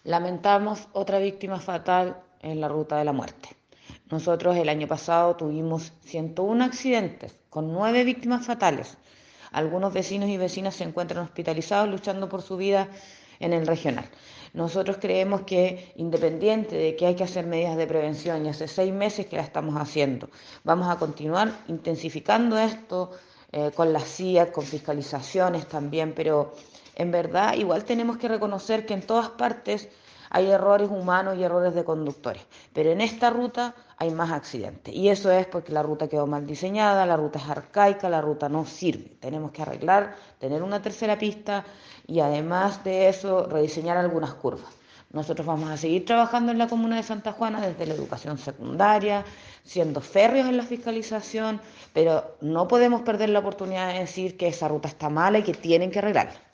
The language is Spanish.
Lamentamos otra víctima fatal en la ruta de la muerte. Nosotros el año pasado tuvimos 101 accidentes con 9 víctimas fatales. Algunos vecinos y vecinas se encuentran hospitalizados luchando por su vida en el regional. Nosotros creemos que, independiente de que hay que hacer medidas de prevención, y hace 6 meses que la estamos haciendo, vamos a continuar intensificando esto con las CIA, con fiscalizaciones también, pero en verdad igual tenemos que reconocer que en todas partes hay errores humanos y errores de conductores, pero en esta ruta hay más accidentes y eso es porque la ruta quedó mal diseñada, la ruta es arcaica, la ruta no sirve. Tenemos que arreglar, tener una tercera pista y además de eso rediseñar algunas curvas. Nosotros vamos a seguir trabajando en la comuna de Santa Juana desde la educación secundaria, siendo férreos en la fiscalización, pero no podemos perder la oportunidad de decir que esa ruta está mala y que tienen que arreglarla.